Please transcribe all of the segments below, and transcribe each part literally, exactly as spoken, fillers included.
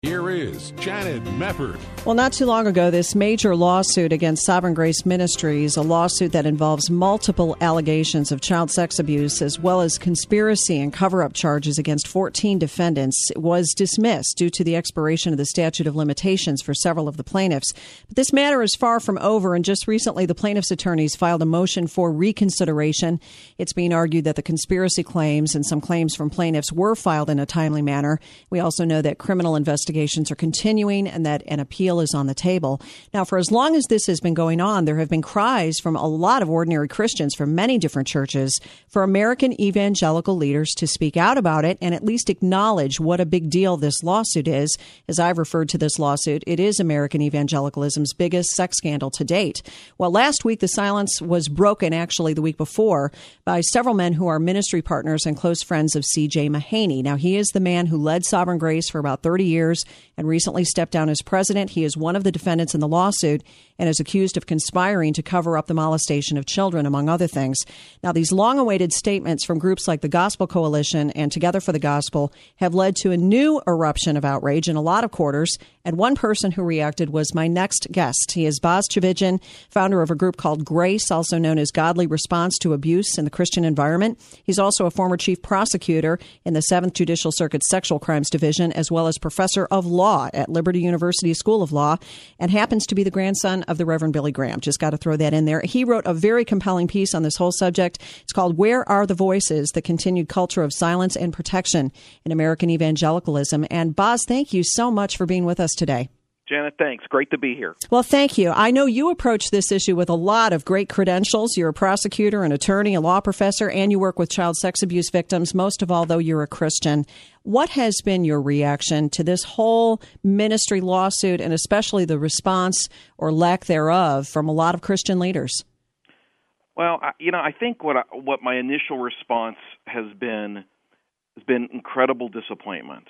Here is Janet Mefford. Well, not too long ago, this major lawsuit against Sovereign Grace Ministries, a lawsuit that involves multiple allegations of child sex abuse as well as conspiracy and cover-up charges against fourteen defendants, was dismissed due to the expiration of the statute of limitations for several of the plaintiffs. But this matter is far from over, and just recently the plaintiffs' attorneys filed a motion for reconsideration. It's being argued that the conspiracy claims and some claims from plaintiffs were filed in a timely manner. We also know that criminal investigations are continuing and that an appeal is on the table. Now, for as long as this has been going on, there have been cries from a lot of ordinary Christians from many different churches for American evangelical leaders to speak out about it and at least acknowledge what a big deal this lawsuit is. As I've referred to this lawsuit, it is American evangelicalism's biggest sex scandal to date. Well, last week, the silence was broken, actually the week before, by several men who are ministry partners and close friends of C J Mahaney. Now, he is the man who led Sovereign Grace for about thirty years and recently stepped down as president. He is one of the defendants in the lawsuit and is accused of conspiring to cover up the molestation of children, among other things. Now, these long-awaited statements from groups like the Gospel Coalition and Together for the Gospel have led to a new eruption of outrage in a lot of quarters, and one person who reacted was my next guest. He is Boz Tchividjian, founder of a group called Grace, also known as Godly Response to Abuse in the Christian Environment. He's also a former chief prosecutor in the seventh Judicial Circuit Sexual Crimes Division, as well as professor of law at Liberty University School of Law, and happens to be the grandson of the Reverend Billy Graham. Just got to throw that in there. He wrote a very compelling piece on this whole subject. It's called Where Are the Voices? The Continued Culture of Silence and Protection in American Evangelicalism. And Boz, thank you so much for being with us today. Janet, thanks. Great to be here. Well, thank you. I know you approach this issue with a lot of great credentials. You're a prosecutor, an attorney, a law professor, and you work with child sex abuse victims, most of all, though, you're a Christian. What has been your reaction to this whole ministry lawsuit and especially the response or lack thereof from a lot of Christian leaders? Well, I, you know, I think what I, what my initial response has been has been incredible disappointment.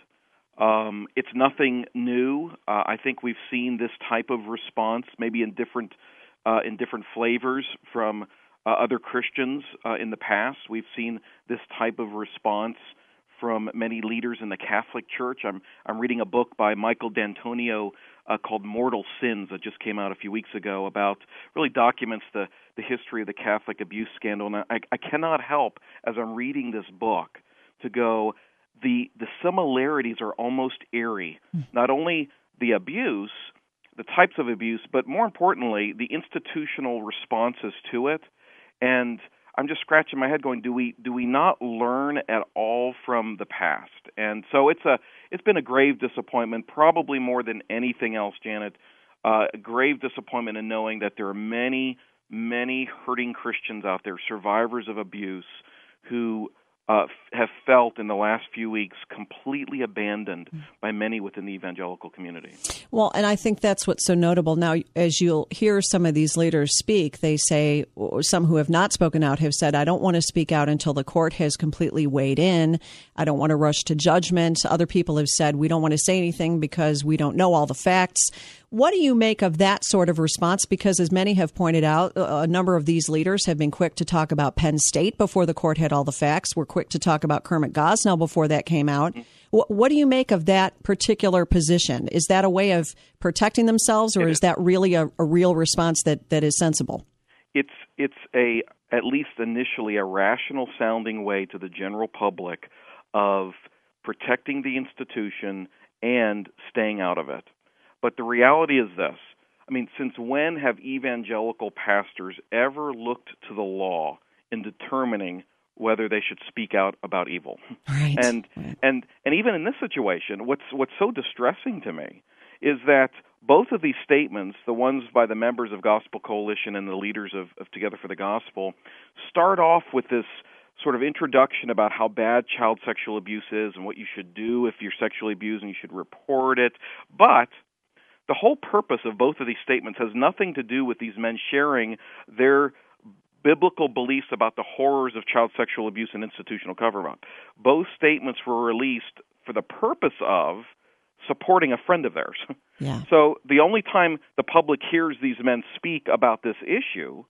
Um, it's nothing new. Uh, I think we've seen this type of response, maybe in different uh, in different flavors from uh, other Christians uh, in the past. We've seen this type of response from many leaders in the Catholic Church. I'm I'm reading a book by Michael D'Antonio uh, called Mortal Sins that just came out a few weeks ago about really documents the the history of the Catholic abuse scandal. And I, I cannot help, as I'm reading this book, to go, The the similarities are almost eerie. Not only the abuse, the types of abuse, but more importantly, the institutional responses to it. And I'm just scratching my head going, do we do we not learn at all from the past? And so it's a it's been a grave disappointment, probably more than anything else, Janet. Uh, a grave disappointment in knowing that there are many, many hurting Christians out there, survivors of abuse, who Uh, have felt in the last few weeks completely abandoned by many within the evangelical community. Well, and I think that's what's so notable. Now, as you'll hear some of these leaders speak, they say, or some who have not spoken out have said, I don't want to speak out until the court has completely weighed in. I don't want to rush to judgment. Other people have said, we don't want to say anything because we don't know all the facts. What do you make of that sort of response? Because as many have pointed out, a number of these leaders have been quick to talk about Penn State before the court had all the facts. We're quick to talk about Kermit Gosnell before that came out. Mm-hmm. What, what do you make of that particular position? Is that a way of protecting themselves, or is. is that really a, a real response that, that is sensible? It's it's a at least initially a rational sounding way to the general public of protecting the institution and staying out of it. But the reality is this. I mean, since when have evangelical pastors ever looked to the law in determining whether they should speak out about evil? Right. And and and even in this situation, what's what's so distressing to me is that both of these statements, the ones by the members of Gospel Coalition and the leaders of, of Together for the Gospel, start off with this sort of introduction about how bad child sexual abuse is and what you should do if you're sexually abused and you should report it. But the whole purpose of both of these statements has nothing to do with these men sharing their biblical beliefs about the horrors of child sexual abuse and institutional cover-up. Both statements were released for the purpose of supporting a friend of theirs. Yeah. So the only time the public hears these men speak about this issue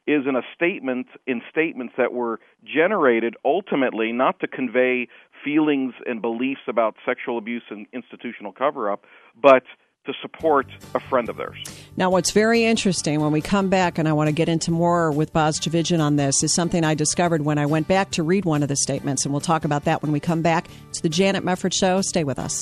is in a statement in statements that were generated ultimately not to convey feelings and beliefs about sexual abuse and institutional cover-up, but to support a friend of theirs. Now, what's very interesting when we come back, and I want to get into more with Boz Tchividjian on this, is something I discovered when I went back to read one of the statements, and we'll talk about that when we come back. It's the Janet Mefford Show. Stay with us.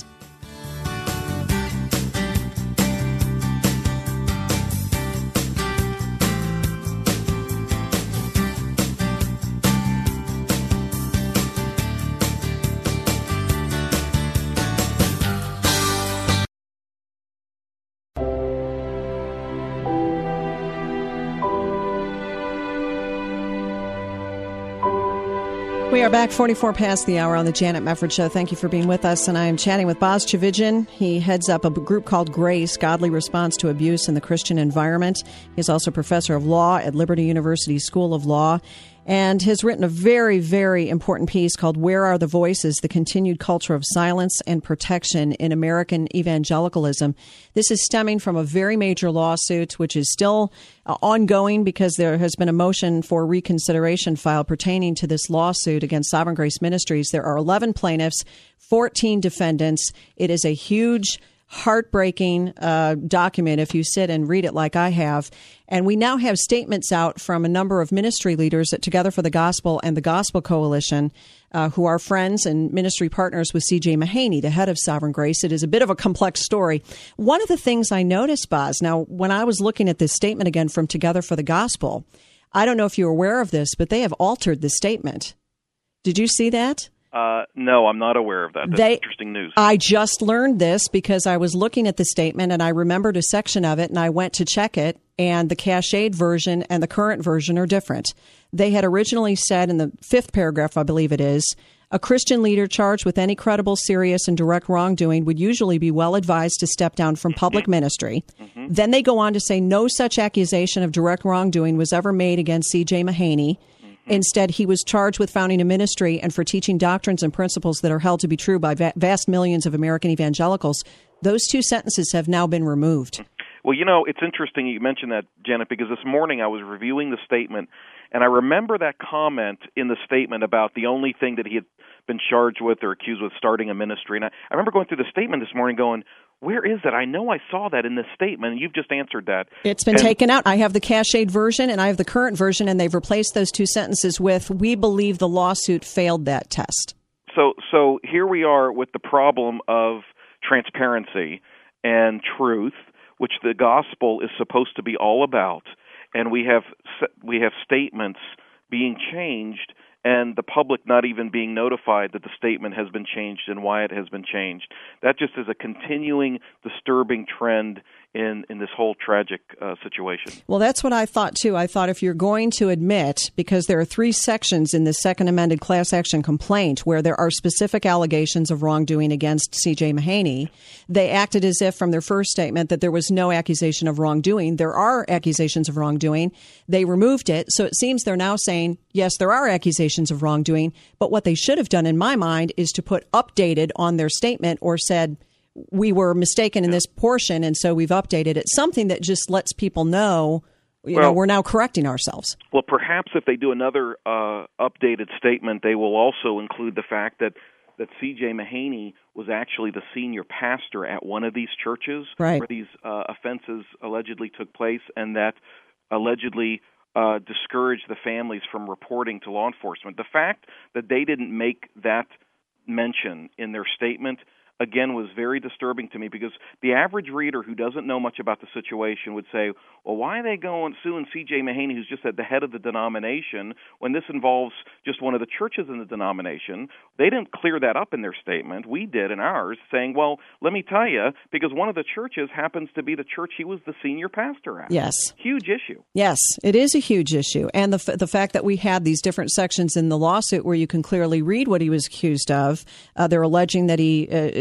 We are back forty-four past the hour on the Janet Mefford Show. Thank you for being with us. And I am chatting with Boz Tchividjian. He heads up a group called GRACE, Godly Response to Abuse in the Christian Environment. He's also professor of law at Liberty University School of Law, and has written a very, very important piece called Where Are the Voices? The Continued Culture of Silence and Protection in American Evangelicalism. This is stemming from a very major lawsuit, which is still uh, ongoing because there has been a motion for reconsideration filed pertaining to this lawsuit against Sovereign Grace Ministries. There are eleven plaintiffs, fourteen defendants. It is a huge, heartbreaking uh, document if you sit and read it like I have. And we now have statements out from a number of ministry leaders at Together for the Gospel and the Gospel Coalition, uh, who are friends and ministry partners with C J Mahaney, the head of Sovereign Grace. It is a bit of a complex story. One of the things I noticed, Boz, now when I was looking at this statement again from Together for the Gospel, I don't know if you're aware of this, but they have altered the statement. Did you see that? Uh, no, I'm not aware of that. That's they, interesting news. I just learned this because I was looking at the statement and I remembered a section of it and I went to check it, and the cached version and the current version are different. They had originally said in the fifth paragraph, I believe it is, a Christian leader charged with any credible, serious, and direct wrongdoing would usually be well advised to step down from public ministry. Mm-hmm. Then they go on to say no such accusation of direct wrongdoing was ever made against C J Mahaney. Instead, he was charged with founding a ministry and for teaching doctrines and principles that are held to be true by va- vast millions of American evangelicals. Those two sentences have now been removed. Well, you know, it's interesting you mentioned that, Janet, because this morning I was reviewing the statement, and I remember that comment in the statement about the only thing that he had been charged with or accused with starting a ministry. And I, I remember going through the statement this morning going, where is that? I know I saw that in this statement, and you've just answered that. It's been and, taken out. I have the cached version, and I have the current version, and they've replaced those two sentences with, we believe the lawsuit failed that test. So, so here we are with the problem of transparency and truth, which the gospel is supposed to be all about, and we have we have statements being changed and the public not even being notified that the statement has been changed and why it has been changed. That just is a continuing disturbing trend in, in this whole tragic uh, situation. Well, that's what I thought, too. I thought if you're going to admit, because there are three sections in the second amended class action complaint where there are specific allegations of wrongdoing against C J Mahaney, they acted as if from their first statement that there was no accusation of wrongdoing. There are accusations of wrongdoing. They removed it. So it seems they're now saying, yes, there are accusations of wrongdoing. But what they should have done, in my mind, is to put updated on their statement or said, we were mistaken in this portion, and so we've updated it. Something that just lets people know, you well, know, we're now correcting ourselves. Well, perhaps if they do another uh, updated statement, they will also include the fact that, that C J Mahaney was actually the senior pastor at one of these churches right. where these uh, offenses allegedly took place, and that allegedly uh, discouraged the families from reporting to law enforcement. The fact that they didn't make that mention in their statement again, was very disturbing to me, because the average reader who doesn't know much about the situation would say, well, why are they going suing C J Mahaney, who's just at the head of the denomination, when this involves just one of the churches in the denomination? They didn't clear that up in their statement. We did in ours, saying, well, let me tell you, because one of the churches happens to be the church he was the senior pastor at. Yes. Huge issue. Yes, it is a huge issue. And the f- the fact that we had these different sections in the lawsuit where you can clearly read what he was accused of, uh, they're alleging that he uh,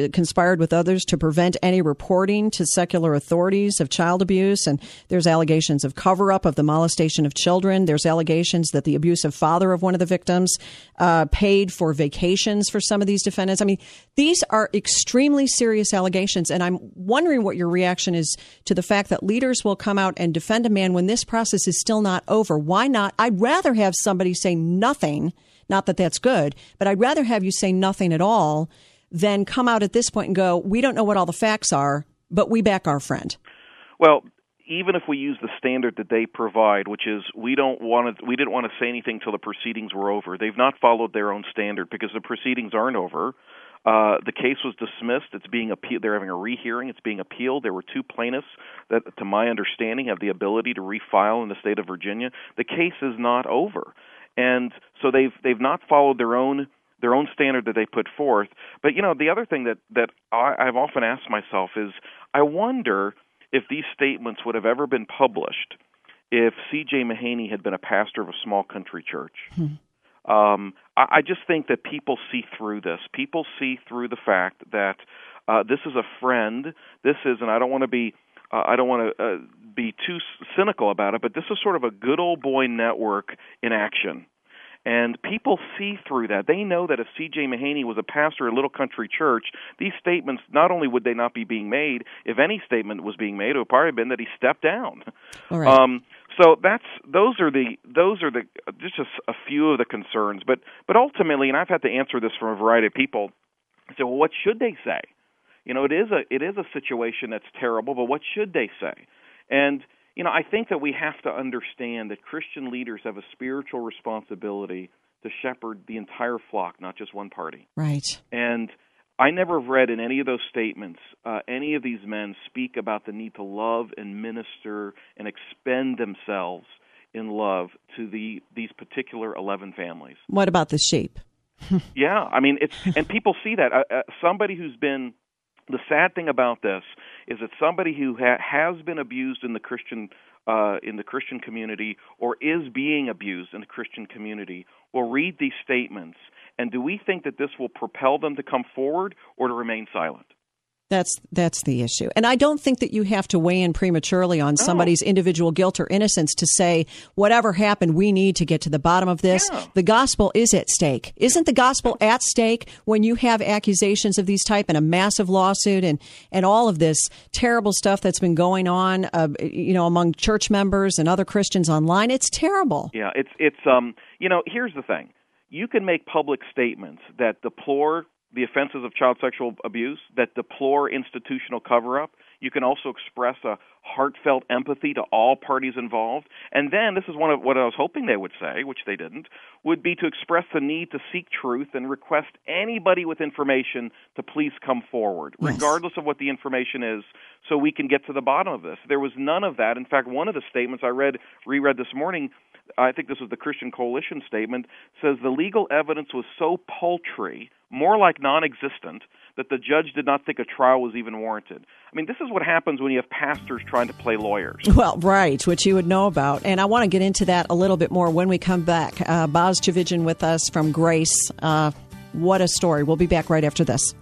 uh, conspired with others to prevent any reporting to secular authorities of child abuse. And there's allegations of cover-up of the molestation of children. There's allegations that the abusive father of one of the victims uh, paid for vacations for some of these defendants. I mean, these are extremely serious allegations. And I'm wondering what your reaction is to the fact that leaders will come out and defend a man when this process is still not over. Why not? I'd rather have somebody say nothing. Not that that's good, but I'd rather have you say nothing at all than come out at this point and go, we don't know what all the facts are, but we back our friend. Well, even if we use the standard that they provide, which is we don't want to, we didn't want to say anything till the proceedings were over. They've not followed their own standard because the proceedings aren't over. Uh, the case was dismissed. It's being appealed. They're having a rehearing. It's being appealed. There were two plaintiffs that, to my understanding, have the ability to refile in the state of Virginia. The case is not over. And so they've they've not followed their own their own standard that they put forth. But, you know, the other thing that, that I, I've often asked myself is I wonder if these statements would have ever been published if C J Mahaney had been a pastor of a small country church. Hmm. Um, I, I just think that people see through this. People see through the fact that uh, this is a friend. This is, and I don't want to be Uh, I don't want to uh, be too cynical about it, but this is sort of a good old boy network in action. And people see through that. They know that if C J Mahaney was a pastor at a little country church, these statements, not only would they not be being made, if any statement was being made, it would probably have been that he stepped down. All right. Um, so that's those are the those are the just a, a few of the concerns. But but ultimately, and I've had to answer this from a variety of people. So, well, what should they say? You know, it is a it is a situation that's terrible, but what should they say? And, you know, I think that we have to understand that Christian leaders have a spiritual responsibility to shepherd the entire flock, not just one party. Right. And I never have read in any of those statements uh, any of these men speak about the need to love and minister and expend themselves in love to the these particular eleven families. What about the sheep? Yeah, I mean, it's and people see that. Uh, uh, somebody who's been The sad thing about this is that somebody who ha- has been abused in the Christian uh, in the Christian community or is being abused in the Christian community will read these statements, and do we think that this will propel them to come forward or to remain silent? That's that's the issue. And I don't think that you have to weigh in prematurely on no. somebody's individual guilt or innocence to say, whatever happened, we need to get to the bottom of this. Yeah. The gospel is at stake. Isn't the gospel at stake when you have accusations of these type and a massive lawsuit and, and all of this terrible stuff that's been going on, uh, you know, among church members and other Christians online? It's terrible. Yeah, it's, it's um, you know, here's the thing. You can make public statements that deplore the offenses of child sexual abuse, that deplore institutional cover-up. You can also express a heartfelt empathy to all parties involved. And then, this is one of what I was hoping they would say, which they didn't, would be to express the need to seek truth and request anybody with information to please come forward, yes. regardless of what the information is, so we can get to the bottom of this. There was none of that. In fact, one of the statements I read, reread this morning, I think this was the Christian Coalition statement, says the legal evidence was so paltry, more like non-existent, that the judge did not think a trial was even warranted. I mean, this is what happens when you have pastors trying to play lawyers. Well, right, which you would know about. And I want to get into that a little bit more when we come back. Uh, Boz Tchividjian with us from Grace. Uh, what a story. We'll be back right after this.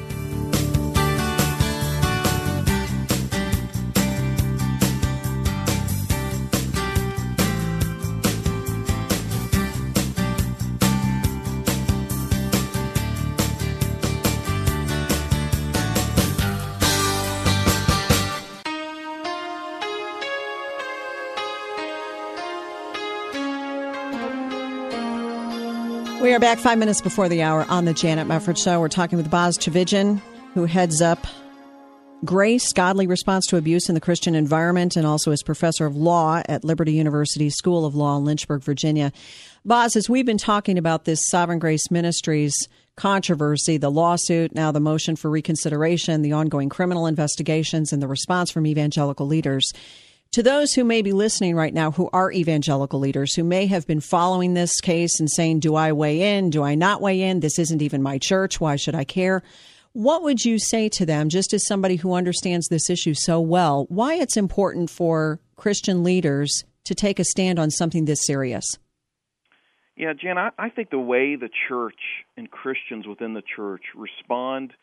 We are back five minutes before the hour on the Janet Mefford Show. We're talking with Boz Tchividjian, who heads up Grace, Godly Response to Abuse in the Christian Environment, and also is professor of law at Liberty University School of Law in Lynchburg, Virginia. Boz, as we've been talking about this Sovereign Grace Ministries controversy, the lawsuit, now the motion for reconsideration, the ongoing criminal investigations, and the response from evangelical leaders, to those who may be listening right now who are evangelical leaders, who may have been following this case and saying, do I weigh in? Do I not weigh in? This isn't even my church. Why should I care? What would you say to them, just as somebody who understands this issue so well, why it's important for Christian leaders to take a stand on something this serious? Yeah, Jan, I, I think the way the church and Christians within the church respond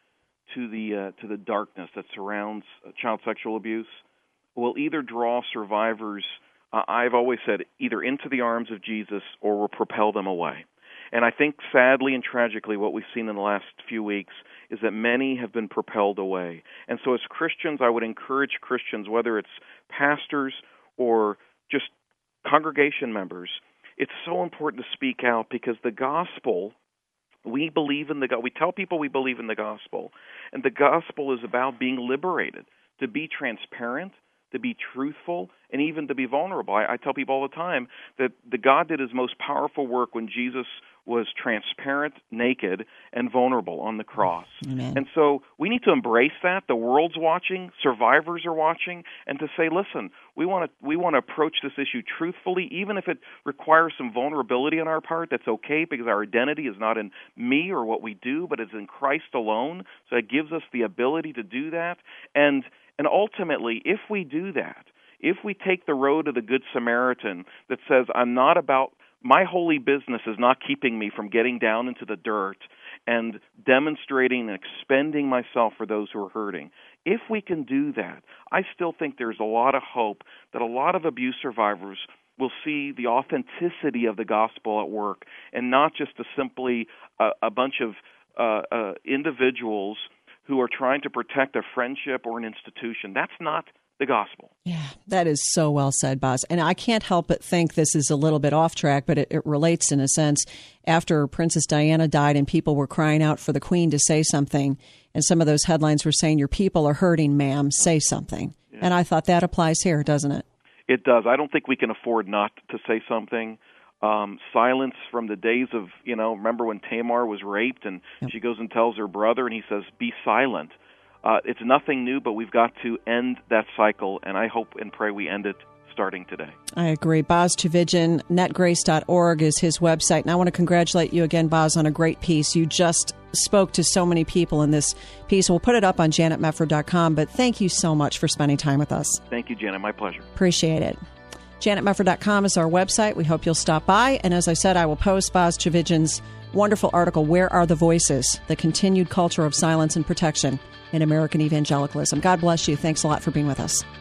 to the uh, to the darkness that surrounds child sexual abuse will either draw survivors, uh, I've always said, either into the arms of Jesus or will propel them away. And I think sadly and tragically what we've seen in the last few weeks is that many have been propelled away. And so as Christians, I would encourage Christians, whether it's pastors or just congregation members, it's so important to speak out because the gospel, we believe in the God. We tell people we believe in the gospel, and the gospel is about being liberated, to be transparent, to be truthful, and even to be vulnerable. I, I tell people all the time that the God did his most powerful work when Jesus was transparent, naked, and vulnerable on the cross. Amen. And so we need to embrace that. The world's watching, survivors are watching, and to say, listen, we want to we want to approach this issue truthfully, even if it requires some vulnerability on our part. That's okay, because our identity is not in me or what we do, but it's in Christ alone. So it gives us the ability to do that. And and ultimately, if we do that, if we take the road of the Good Samaritan that says, I'm not about my holy business is not keeping me from getting down into the dirt and demonstrating and expending myself for those who are hurting. If we can do that, I still think there's a lot of hope that a lot of abuse survivors will see the authenticity of the gospel at work and not just a simply uh, a bunch of uh, uh, individuals who are trying to protect a friendship or an institution. That's not the gospel. Yeah, that is so well said, Boz. And I can't help but think this is a little bit off track, but it, it relates in a sense. After Princess Diana died and people were crying out for the Queen to say something, and some of those headlines were saying, your people are hurting, ma'am, say something. Yeah. And I thought that applies here, doesn't it? It does. I don't think we can afford not to say something. Um, silence from the days of, you know, remember when Tamar was raped and yep. she goes and tells her brother and he says, be silent. Uh, it's nothing new, but we've got to end that cycle, and I hope and pray we end it starting today. I agree. Boz Tchividjian, net grace dot org is his website, and I want to congratulate you again, Boz, on a great piece. You just spoke to so many people in this piece. We'll put it up on janet mefford dot com, but thank you so much for spending time with us. Thank you, Janet. My pleasure. Appreciate it. janet mefford dot com is our website. We hope you'll stop by, and as I said, I will post Boz Tchividjian's wonderful article, Where Are the Voices? The Continued Culture of Silence and Protection in American Evangelicalism. God bless you. Thanks a lot for being with us.